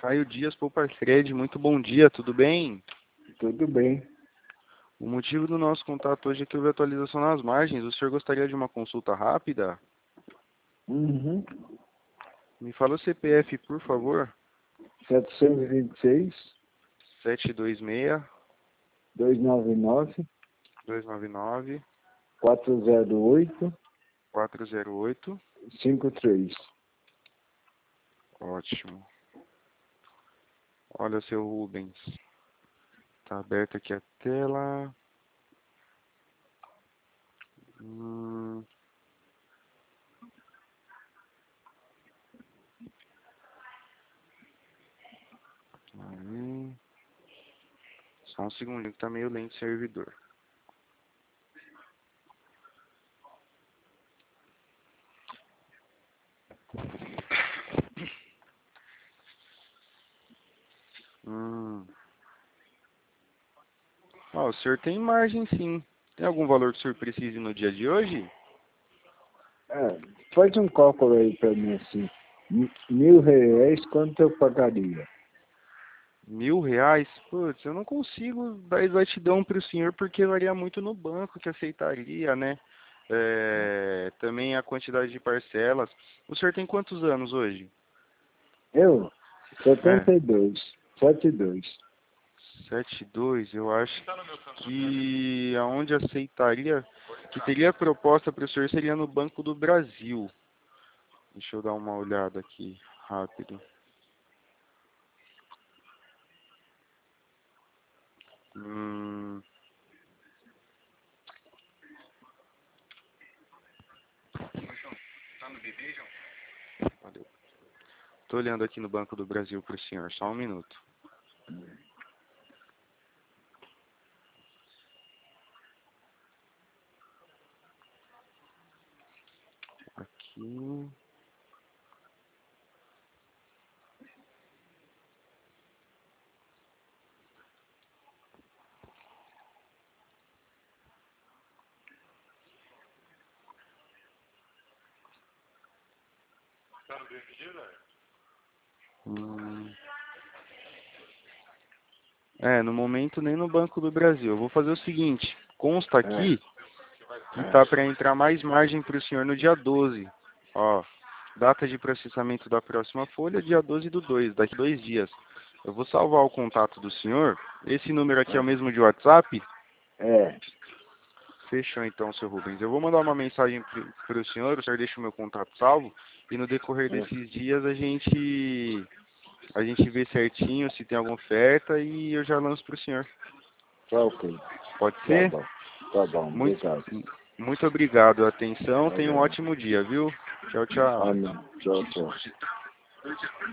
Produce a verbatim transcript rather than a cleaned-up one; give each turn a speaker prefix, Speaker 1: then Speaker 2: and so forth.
Speaker 1: Caio Dias, Poupa Cred, muito bom dia, tudo bem?
Speaker 2: Tudo bem.
Speaker 1: O motivo do nosso contato hoje é que houve atualização nas margens. O senhor gostaria de uma consulta rápida?
Speaker 2: Uhum.
Speaker 1: Me fala o C P F, por favor.
Speaker 2: setecentos e vinte e seis,
Speaker 1: sete dois seis,
Speaker 2: duzentos e noventa e nove,
Speaker 1: dois nove nove,
Speaker 2: quatrocentos e oito,
Speaker 1: quatro zero oito.
Speaker 2: cinquenta e três.
Speaker 1: Ótimo. Olha, seu Rubens. Tá aberta aqui a tela. Hum... Aí. Só um segundinho que tá meio lento o servidor. Hum. Ó, o senhor tem margem sim. Tem algum valor que o senhor precise no dia de hoje?
Speaker 2: É, faz um cálculo aí para mim assim. Mi- Mil reais, quanto eu pagaria?
Speaker 1: Mil reais? Putz, eu não consigo dar exatidão para o senhor porque varia muito no banco que aceitaria, né? É, também a quantidade de parcelas. O senhor tem quantos anos hoje?
Speaker 2: Eu?
Speaker 1: É,
Speaker 2: setenta e dois. setenta e dois.
Speaker 1: sete dois, eu acho que aonde aceitaria, que teria proposta para o senhor seria no Banco do Brasil. Deixa eu dar uma olhada aqui, rápido. Hum, Valeu. Tô olhando aqui no Banco do Brasil para o senhor, só um minuto. Aqui. Hum, É, no momento nem no Banco do Brasil. Eu vou fazer o seguinte, consta
Speaker 2: É,
Speaker 1: aqui que tá para entrar mais margem para o senhor no dia doze. Ó, data de processamento da próxima folha, dia doze do dois, daqui dois dias. Eu vou salvar o contato do senhor. Esse número aqui é o mesmo de WhatsApp?
Speaker 2: é,
Speaker 1: Fechou então, seu Rubens. Eu vou mandar uma mensagem para o senhor, o senhor deixa o meu contato salvo, e no decorrer
Speaker 2: é.
Speaker 1: desses dias a gente a gente vê certinho se tem alguma oferta e eu já lanço para o senhor.
Speaker 2: Tá ok.
Speaker 1: Pode
Speaker 2: Tá
Speaker 1: ser?
Speaker 2: bom. Tá bom,
Speaker 1: Muito,
Speaker 2: obrigado.
Speaker 1: muito obrigado. Atenção,
Speaker 2: Tá
Speaker 1: tenha um
Speaker 2: bom.
Speaker 1: ótimo dia, viu? Tchau, tchau.
Speaker 2: Amém. Tchau, tchau.